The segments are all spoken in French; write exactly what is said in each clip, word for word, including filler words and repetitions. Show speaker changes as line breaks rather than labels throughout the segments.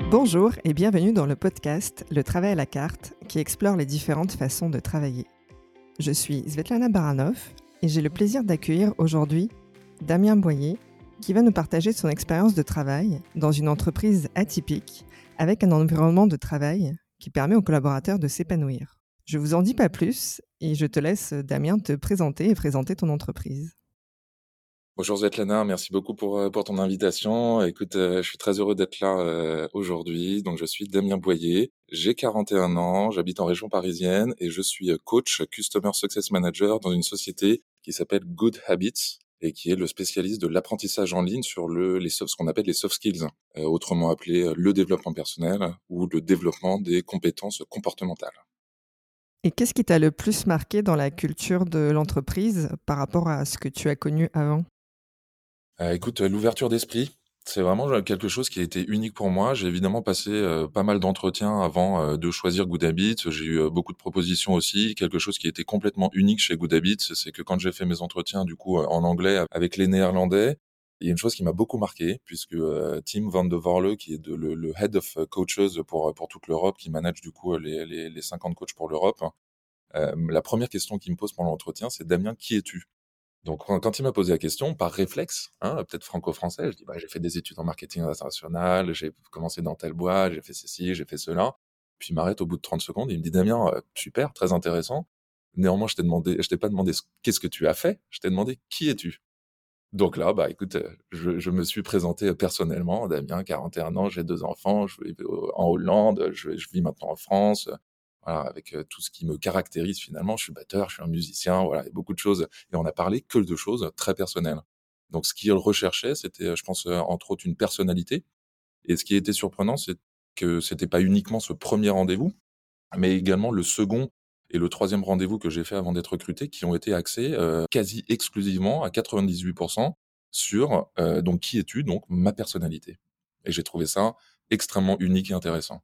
Bonjour et bienvenue dans le podcast Le travail à la carte qui explore les différentes façons de travailler. Je suis Svetlana Baranov et j'ai le plaisir d'accueillir aujourd'hui Damien Boyer qui va nous partager son expérience de travail dans une entreprise atypique avec un environnement de travail qui permet aux collaborateurs de s'épanouir. Je vous en dis pas plus et je te laisse, Damien, te présenter et présenter ton entreprise.
Bonjour Svetlana, merci beaucoup pour, pour ton invitation. Écoute, euh, je suis très heureux d'être là euh, aujourd'hui. Donc, je suis Damien Boyer, j'ai quarante et un ans, j'habite en région parisienne et je suis coach Customer Success Manager dans une société qui s'appelle Good Habits et qui est le spécialiste de l'apprentissage en ligne sur le, les soft, ce qu'on appelle les soft skills, euh, autrement appelé le développement personnel ou le développement des compétences comportementales.
Et qu'est-ce qui t'a le plus marqué dans la culture de l'entreprise par rapport à ce que tu as connu avant ?
Euh, écoute, l'ouverture d'esprit, c'est vraiment quelque chose qui a été unique pour moi. J'ai évidemment passé euh, pas mal d'entretiens avant euh, de choisir Good Habits. J'ai eu euh, beaucoup de propositions aussi. Quelque chose qui était complètement unique chez Good Habits, c'est que quand j'ai fait mes entretiens du coup euh, en anglais avec les Néerlandais, il y a une chose qui m'a beaucoup marqué, puisque euh, Tim van de Vorle, qui est de, le, le head of coaches pour pour toute l'Europe, qui manage du coup les les, les cinquante coachs pour l'Europe, euh, la première question qu'il me pose pendant l'entretien, c'est Damien, qui es-tu ? Donc, quand quand il m'a posé la question, par réflexe, hein, peut-être franco-français, je dis, bah, j'ai fait des études en marketing international, j'ai commencé dans telle boîte, j'ai fait ceci, j'ai fait cela. Puis il m'arrête au bout de trente secondes, il me dit, Damien, euh, super, très intéressant. Néanmoins, je t'ai demandé, je t'ai pas demandé ce- qu'est-ce que tu as fait, je t'ai demandé qui es-tu. Donc là, bah, écoute, euh, je, je me suis présenté personnellement, Damien, quarante et un ans, j'ai deux enfants, je vis au- en Hollande, je, je vis maintenant en France. Voilà, avec euh, tout ce qui me caractérise finalement, je suis batteur, je suis un musicien, voilà, il y a beaucoup de choses. Et on a parlé que de choses très personnelles. Donc ce qu'il recherchait, c'était, euh, je pense, euh, entre autres une personnalité. Et ce qui était surprenant, c'est que c'était pas uniquement ce premier rendez-vous, mais également le second et le troisième rendez-vous que j'ai fait avant d'être recruté, qui ont été axés euh, quasi exclusivement à quatre-vingt-dix-huit pour cent sur euh, donc qui es-tu, donc ma personnalité. Et j'ai trouvé ça extrêmement unique et intéressant.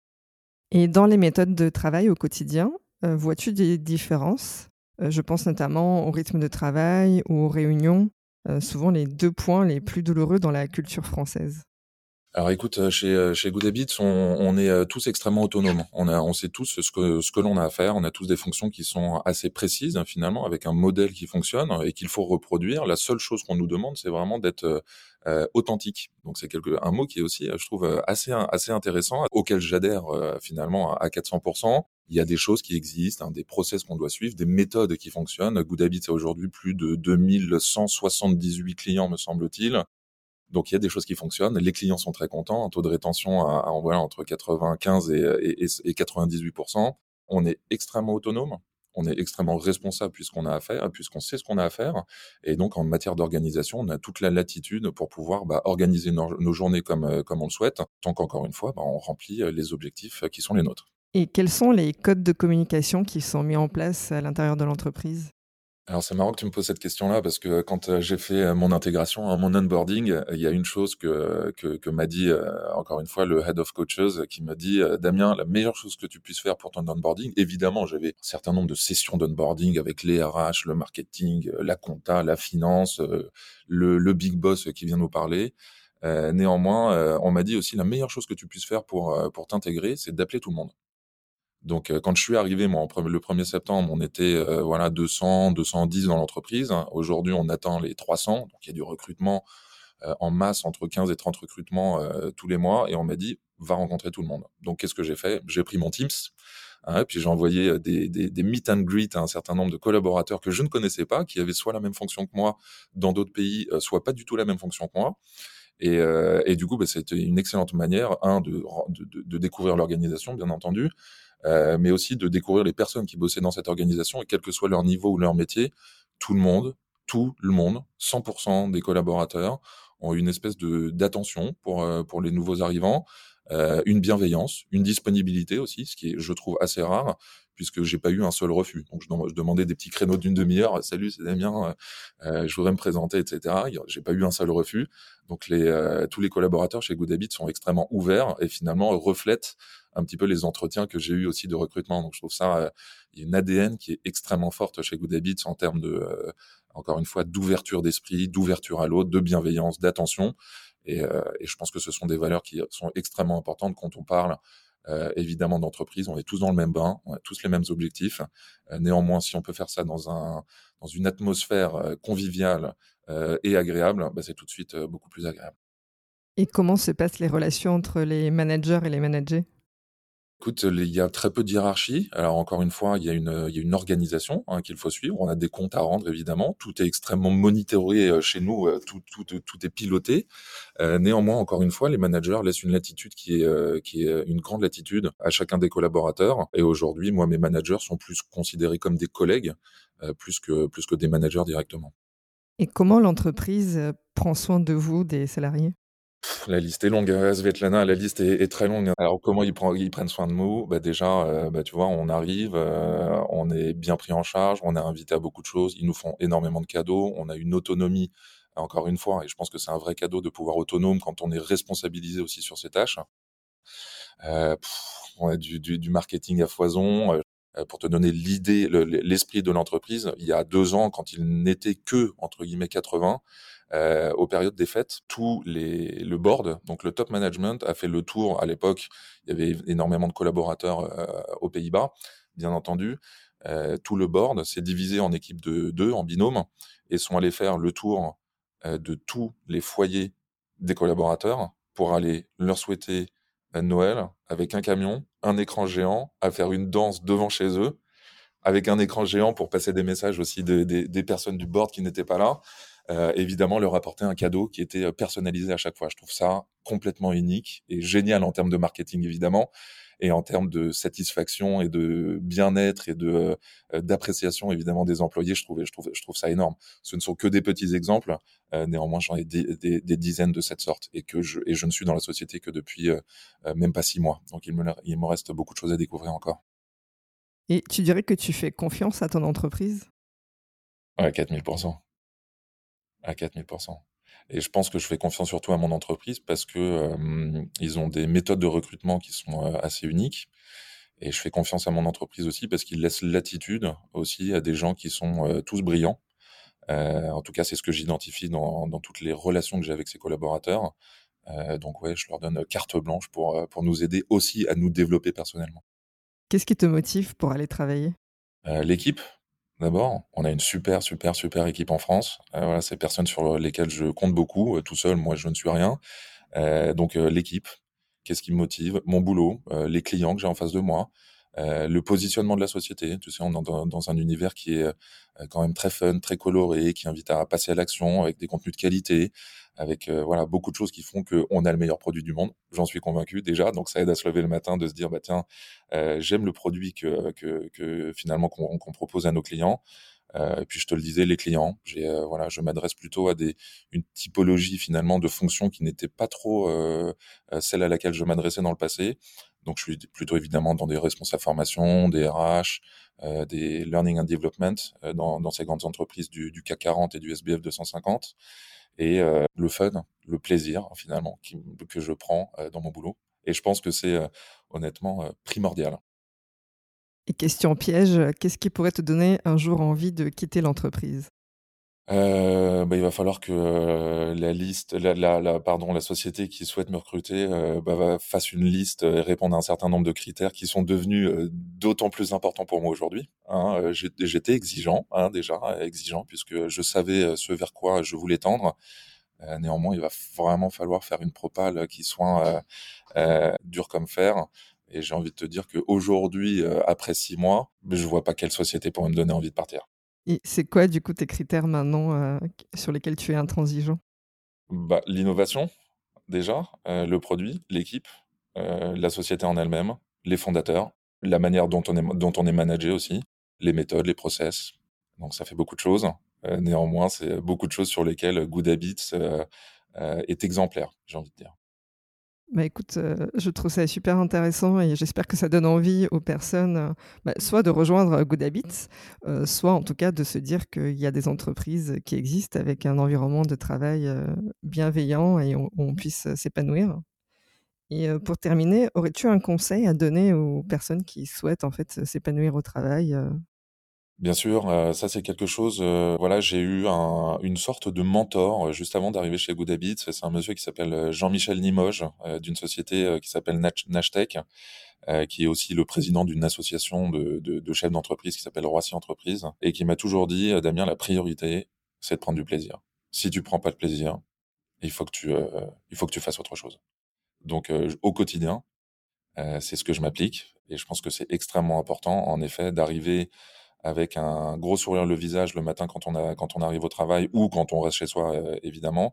Et dans les méthodes de travail au quotidien, euh, vois-tu des différences ? Euh, Je pense notamment au rythme de travail ou aux réunions, euh, souvent les deux points les plus douloureux dans la culture française.
Alors écoute, euh, chez euh, chez Good Habits, on, on est euh, tous extrêmement autonomes. On a, on sait tous ce que ce que l'on a à faire. On a tous des fonctions qui sont assez précises hein, finalement, avec un modèle qui fonctionne et qu'il faut reproduire. La seule chose qu'on nous demande, c'est vraiment d'être euh, euh, authentique. Donc c'est quelque un mot qui est aussi, euh, je trouve, euh, assez assez intéressant, auquel j'adhère euh, finalement à quatre cents pour cent. Il y a des choses qui existent, hein, des process qu'on doit suivre, des méthodes qui fonctionnent. Good Habits a aujourd'hui plus de deux mille cent soixante-dix-huit clients, me semble-t-il. Donc il y a des choses qui fonctionnent, les clients sont très contents, un taux de rétention à, à voilà, entre quatre-vingt-quinze et, et, et quatre-vingt-dix-huit pour cent. On est extrêmement autonome, on est extrêmement responsable puisqu'on a à faire, puisqu'on sait ce qu'on a à faire. Et donc en matière d'organisation, on a toute la latitude pour pouvoir bah, organiser nos, nos journées comme, euh, comme on le souhaite, tant qu'encore une fois, bah, on remplit les objectifs qui sont les nôtres.
Et quels sont les codes de communication qui sont mis en place à l'intérieur de l'entreprise ?
Alors c'est marrant que tu me poses cette question-là parce que quand euh, j'ai fait euh, mon intégration, hein, mon onboarding, euh, il y a une chose que que, que m'a dit euh, encore une fois le head of coaches euh, qui m'a dit euh, Damien, la meilleure chose que tu puisses faire pour ton onboarding, évidemment j'avais un certain nombre de sessions d'onboarding avec les R H, le marketing, euh, la compta, la finance, euh, le, le big boss qui vient nous parler. Euh, néanmoins, euh, on m'a dit aussi la meilleure chose que tu puisses faire pour euh, pour t'intégrer, c'est d'appeler tout le monde. Donc, euh, quand je suis arrivé, moi, en pre- le premier septembre, on était euh, voilà deux cents, deux cent dix dans l'entreprise. Aujourd'hui, on atteint les trois cents. Donc, il y a du recrutement euh, en masse, entre quinze et trente recrutements euh, tous les mois. Et on m'a dit, va rencontrer tout le monde. Donc, qu'est-ce que j'ai fait ? J'ai pris mon Teams, hein, puis j'ai envoyé euh, des, des, des meet and greet à un certain nombre de collaborateurs que je ne connaissais pas, qui avaient soit la même fonction que moi dans d'autres pays, euh, soit pas du tout la même fonction que moi. Et, euh, et du coup, bah, c'était une excellente manière, un, de, de, de, de découvrir l'organisation, bien entendu, euh, mais aussi de découvrir les personnes qui bossaient dans cette organisation et quel que soit leur niveau ou leur métier, tout le monde, tout le monde, cent pour cent des collaborateurs ont une espèce de d'attention pour euh, pour les nouveaux arrivants, euh, une bienveillance, une disponibilité aussi, ce qui est, je trouve, assez rare puisque j'ai pas eu un seul refus. Donc je, je demandais des petits créneaux d'une demi-heure, salut, c'est Damien, euh, je voudrais me présenter, et cetera. J'ai pas eu un seul refus. Donc les euh, tous les collaborateurs chez Good Habits sont extrêmement ouverts et finalement reflètent un petit peu les entretiens que j'ai eu aussi de recrutement. Donc je trouve ça, euh, il y a une A D N qui est extrêmement forte chez Good Habits en termes de, euh, encore une fois, d'ouverture d'esprit, d'ouverture à l'autre, de bienveillance, d'attention. Et, euh, et je pense que ce sont des valeurs qui sont extrêmement importantes quand on parle euh, évidemment d'entreprise. On est tous dans le même bain, on a tous les mêmes objectifs. Euh, néanmoins, si on peut faire ça dans, un, dans une atmosphère euh, conviviale euh, et agréable, bah, c'est tout de suite euh, beaucoup plus agréable.
Et comment se passent les relations entre les managers et les managés?
Écoute, il y a très peu de hiérarchie. Alors encore une fois, il y a une, il y a une organisation hein, qu'il faut suivre. On a des comptes à rendre, évidemment. Tout est extrêmement monitoré euh, chez nous. euh, Tout, tout, tout est piloté. Euh, néanmoins, encore une fois, les managers laissent une latitude qui est, euh, qui est une grande latitude à chacun des collaborateurs. Et aujourd'hui, moi, mes managers sont plus considérés comme des collègues, euh, plus que, plus que des managers directement.
Et comment l'entreprise euh, prend soin de vous, des salariés?
La liste est longue, hein, Svetlana, la liste est, est très longue. Alors comment ils, prennent, ils prennent soin de nous? Bah déjà, euh, bah, tu vois, on arrive, euh, on est bien pris en charge, on est invité à beaucoup de choses, ils nous font énormément de cadeaux, on a une autonomie, encore une fois, et je pense que c'est un vrai cadeau de pouvoir autonome quand on est responsabilisé aussi sur ses tâches. Euh, pff, on a du, du, du marketing à foison. Euh, pour te donner l'idée, le- l'esprit de l'entreprise, il y a deux ans, quand il n'était que, entre guillemets, quatre-vingts, euh, aux périodes des fêtes, tout les, le board, donc le top management, a fait le tour. À l'époque, il y avait énormément de collaborateurs euh, aux Pays-Bas, bien entendu. Euh, tout le board s'est divisé en équipes de deux, en binôme, et sont allés faire le tour euh, de tous les foyers des collaborateurs pour aller leur souhaiter à Noël avec un camion, un écran géant, à faire une danse devant chez eux, avec un écran géant pour passer des messages aussi de- des des personnes du board qui n'étaient pas là. Euh, évidemment, leur apporter un cadeau qui était personnalisé à chaque fois. Je trouve ça complètement unique et génial en termes de marketing, évidemment, et en termes de satisfaction et de bien-être et de euh, d'appréciation, évidemment, des employés. Je trouve, je trouve, je trouve ça énorme. Ce ne sont que des petits exemples. Euh, néanmoins, j'en ai des, des, des dizaines de cette sorte et que je et je ne suis dans la société que depuis euh, euh, même pas six mois. Donc, il me il me reste beaucoup de choses à découvrir encore.
Et tu dirais que tu fais confiance à ton entreprise?
Ouais, quatre mille pour cent. À quatre mille pour cent. Et je pense que je fais confiance surtout à mon entreprise parce que euh, ils ont des méthodes de recrutement qui sont euh, assez uniques. Et je fais confiance à mon entreprise aussi parce qu'ils laissent latitude aussi à des gens qui sont euh, tous brillants. Euh, en tout cas, c'est ce que j'identifie dans, dans toutes les relations que j'ai avec ces collaborateurs. Euh, donc ouais, je leur donne carte blanche pour, euh, pour nous aider aussi à nous développer personnellement.
Qu'est-ce qui te motive pour aller travailler?
Euh, l'équipe, d'abord, on a une super, super, super équipe en France. Euh, voilà, c'est personnes sur lesquelles je compte beaucoup. Euh, tout seul, moi, je ne suis rien. Euh, donc euh, l'équipe, qu'est-ce qui me motive? Mon boulot, euh, les clients que j'ai en face de moi, euh, le positionnement de la société. Tu sais, on est dans, dans un univers qui est euh, quand même très fun, très coloré, qui invite à passer à l'action avec des contenus de qualité, avec euh, voilà beaucoup de choses qui font qu'on a le meilleur produit du monde. J'en suis convaincu déjà, donc ça aide à se lever le matin de se dire bah tiens, euh, j'aime le produit que, que, que finalement qu'on qu'on propose à nos clients. Euh, et puis je te le disais, les clients, j'ai, euh, voilà, je m'adresse plutôt à des, une typologie finalement de fonctions qui n'était pas trop euh, euh, celle à laquelle je m'adressais dans le passé. Donc je suis plutôt évidemment dans des responsables formation, des R H, euh, des learning and development euh, dans, dans ces grandes entreprises du, du C A C quarante et du S B F deux cent cinquante. Et euh, le fun, le plaisir finalement qui, que je prends euh, dans mon boulot. Et je pense que c'est euh, honnêtement euh, primordial.
Et question piège, qu'est-ce qui pourrait te donner un jour envie de quitter l'entreprise?
Heu, bah, il va falloir que, heu, la liste la la la pardon, la société qui souhaite me recruter, heu, bah, va fasse une liste, heu, et réponde à un certain nombre de critères qui sont devenus, heu, d'autant plus importants pour moi aujourd'hui, hein. Heu, j'ét j'étais exigeant, hein, déjà, euh, exigeant puisque je savais, heu, ce vers quoi je voulais tendre. Heu, néanmoins, il va vraiment falloir faire une propale qui soit, heu heu, dure comme fer et j'ai envie de te dire qu'aujourd'hui, heu, après six mois, beh, je vois pas quelle société pourrait me donner envie de partir.
Et c'est quoi du coup tes critères maintenant, heu, q sur lesquels tu es intransigeant?
Bah, l'innovation, déjà, heu, le produit, l'équipe, heu, la société en elle-même, les fondateurs, la manière dont on est dont on est managé aussi, les méthodes, les process. Donc ça fait beaucoup de choses. Heu, néanmoins, c'est beaucoup de choses sur lesquelles Good Habits, heu heu, est exemplaire, j'ai envie de dire.
Bah, écoute, heu, je trouve ça super intéressant et j'espère que ça donne envie aux personnes, heu, bah, soit de rejoindre Good Habits, heu, soit en tout cas de se dire qu'il y a des entreprises qui existent avec un environnement de travail, heu, bienveillant et où on puisse s'épanouir. Et heu, pour terminer, aurais-tu un conseil à donner aux personnes qui souhaitent en fait s'épanouir au travail, heu?
Bien sûr, heu, ça c'est quelque chose, heu, voilà, j'ai eu un une sorte de mentor, heu, juste avant d'arriver chez Good Habits. C'est un monsieur qui s'appelle, heu, Jean-Michel Limoges, heu, d'une société, heu, qui s'appelle Nach Nashtec, heu, qui est aussi le président d'une association de de de chefs d'entreprise qui s'appelle Roissy Entreprises et qui m'a toujours dit: «Heu, Damien, la priorité, c'est de prendre du plaisir. Si tu prends pas de plaisir, il faut que tu, heu, il faut que tu fasses autre chose». Donc, heu, au quotidien, heu, c'est ce que je m'applique et je pense que c'est extrêmement important, en effet, d'arriver avec un gros sourire le visage le matin quand on a quand on arrive au travail ou quand on reste chez soi, heu, évidemment.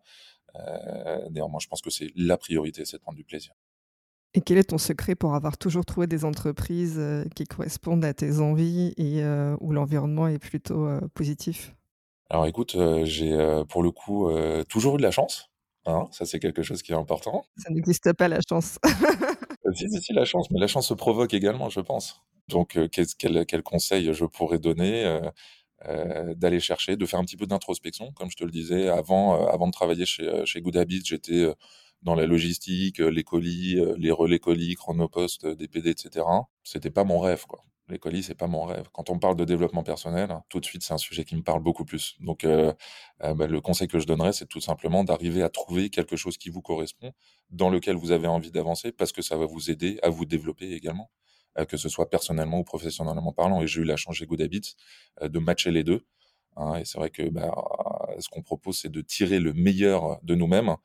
Heu, néanmoins, je pense que c'est la priorité, c'est de prendre du plaisir.
Et quel est ton secret pour avoir toujours trouvé des entreprises, heu, qui correspondent à tes envies et heu, où l'environnement est plutôt, heu, positif?
Alors écoute, heu, j'ai, heu, pour le coup, heu, toujours eu de la chance, hein, ça c'est quelque chose qui est important.
Ça n'existe pas la chance.
Heu, si, si, si, la chance, mais la chance se provoque également, je pense. Donc, heu, qu'est-ce quel quel conseil je pourrais donner? Heu heu, d'aller chercher, de faire un petit peu d'introspection, comme je te le disais avant, heu, avant de travailler chez, heu, chez Good Habits, j'étais, heu, dans la logistique, heu, les colis, heu, les relais colis, Chronopost, heu, D P D et cetera. C'était pas mon rêve, quoi. Les colis, c'est pas mon rêve. Quand on parle de développement personnel, tout de suite, c'est un sujet qui me parle beaucoup plus. Donc, heu heu, bah, le conseil que je donnerais, c'est tout simplement d'arriver à trouver quelque chose qui vous correspond, dans lequel vous avez envie d'avancer, parce que ça va vous aider à vous développer également, heu, que ce soit personnellement ou professionnellement parlant. Et j'ai eu la chance chez Good Habits, heu, de matcher les deux, hein. Et c'est vrai que, bah, ce qu'on propose, c'est de tirer le meilleur de nous-mêmes.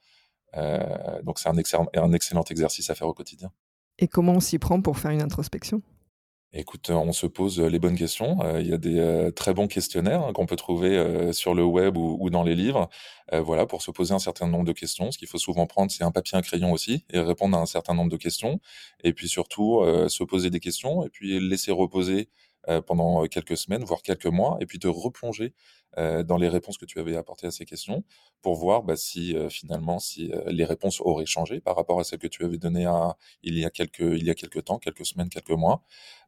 Heu, donc c'est un excellent un excellent exercice à faire au quotidien.
Et comment on s'y prend pour faire une introspection?
Écoute, on se pose les bonnes questions. Heu, il y a des, heu, très bons questionnaires, hein, qu'on peut trouver, heu, sur le web ou ou dans les livres. Heu, voilà, pour se poser un certain nombre de questions. Ce qu'il faut souvent prendre, c'est un papier, un crayon aussi et répondre à un certain nombre de questions. Et puis surtout, heu, se poser des questions et puis laisser reposer, heu, pendant quelques semaines, voire quelques mois et puis te replonger, heu, dans les réponses que tu avais apportées à ces questions pour voir, bah, si, heu, finalement, si, heu, les réponses auraient changé par rapport à celles que tu avais données à il y a quelques il y a quelque temps, quelques semaines, quelques mois.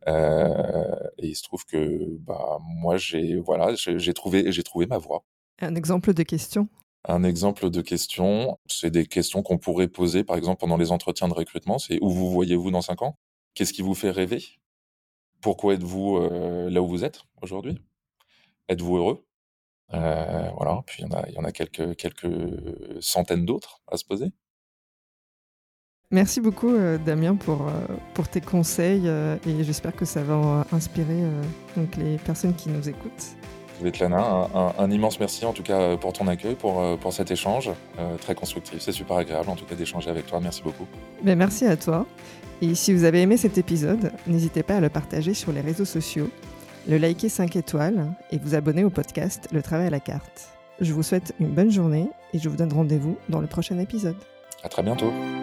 Heu et il se trouve que, bah, moi j'ai voilà, j'ai j'ai trouvé j'ai trouvé ma voie.
Un exemple de question?
Un exemple de question, c'est des questions qu'on pourrait poser, par exemple, pendant les entretiens de recrutement, c'est: «Où vous voyez-vous dans cinq ans?» «Qu'est-ce qui vous fait rêver?» «Pourquoi êtes-vous, heu, là où vous êtes aujourd'hui?» «Êtes-vous heureux?» Heu, voilà, puis il y en a il y en a quelques quelques centaines d'autres à se poser.
Merci beaucoup, heu, Damien pour, heu, pour tes conseils, heu et j'espère que ça va en inspirer, heu, donc les personnes qui nous écoutent.
Svetlana, un un un immense merci en tout cas, heu, pour ton accueil, pour, heu, pour cet échange, heu, très constructif. C'est super agréable en tout cas d'échanger avec toi. Merci beaucoup.
Beh, merci à toi et si vous avez aimé cet épisode, n'hésitez pas à le partager sur les réseaux sociaux, le liker cinq étoiles et vous abonner au podcast Le Travail à la carte. Je vous souhaite une bonne journée et je vous donne rendez-vous dans le prochain épisode.
À très bientôt.